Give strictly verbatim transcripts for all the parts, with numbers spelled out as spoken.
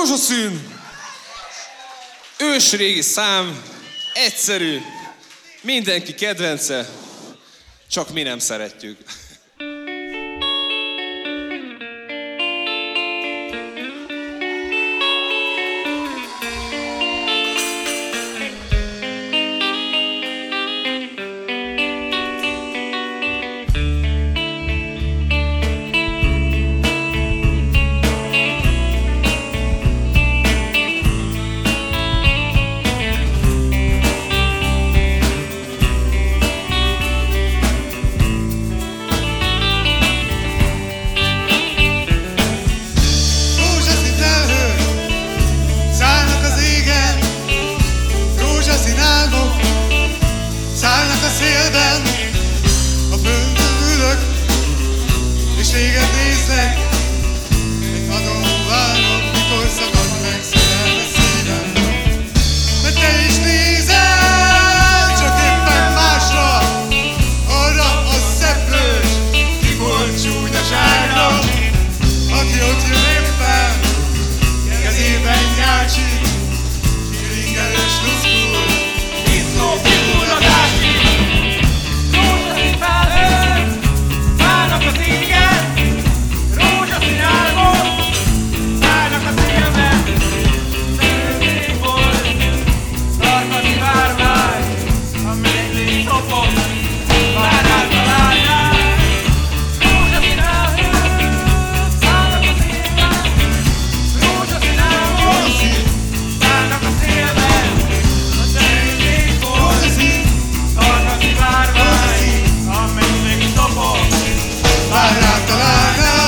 Rózsaszín! Ősrégi szám, egyszerű, mindenki kedvence, csak mi nem szeretjük. Szállnak a szélben, a földön ülök, és téged nézlek. Egy padon várok, mikor szakad meg szerelme szívem. Mert te is nézel, csak éppen másra, arra a szeplős, kibolt csúnyaságra. Aki ott jön éppen, kezében nyácsi, kiringelős luszkul. Diszkó kihullatási, rózsaszín felhő, szállnak az égen, rózsaszín álmok, szállnak a szélben. Szerelmény volt, tartani várvány, a mennyei szopott, várát találnál. Rózsaszín felhő, szállnak az égen, rózsaszín álmok, szállnak a szélben. Várrát találnál.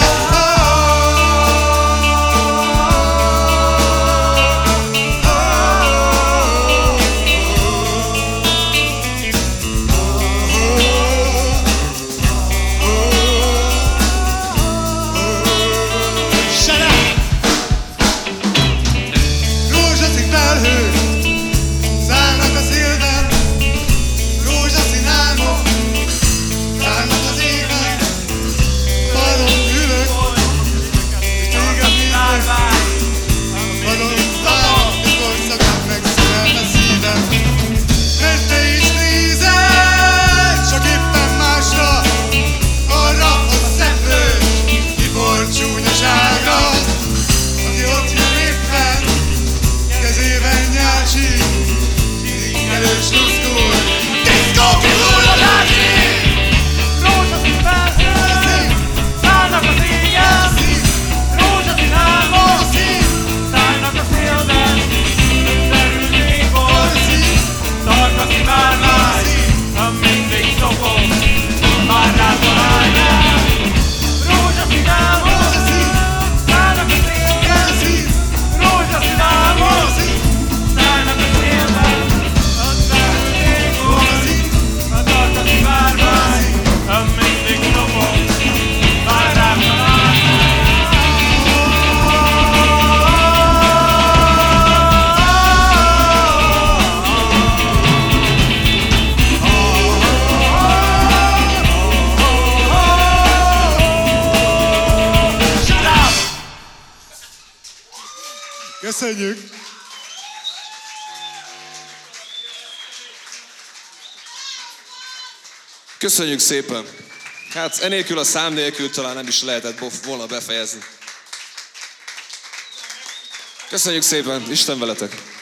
Rózsaszín felhők szállnak a szélben, rózsaszín álmok szállnak az égen. Padon ülök, és téged nézlek. Padon várok, mikor szakad meg szerelme szívem. Mert te is nézel, csak éppen másra, arra a szeplős, kibolt csúnyaságra. Aki ott jön éppen, kezében nyácsi, kiringelős luszkul. Diszkó kihullatási, rózsaszín felhő, szállnak az égen, rózsaszín álmok, szállnak a szélben. Szerelmény volt, tartani várvány, a mindig szokott, várrát találnál. Rózsaszín álmok, szállnak a szélben, rózsaszín álmok, szállnak a szélben. A szerelmény volt, a tartani várvány, a mindig szokott, várrát találnál. Köszönjük! Köszönjük szépen! Hát enélkül a szám nélkül talán nem is lehetett volna befejezni. Köszönjük szépen, Isten veletek!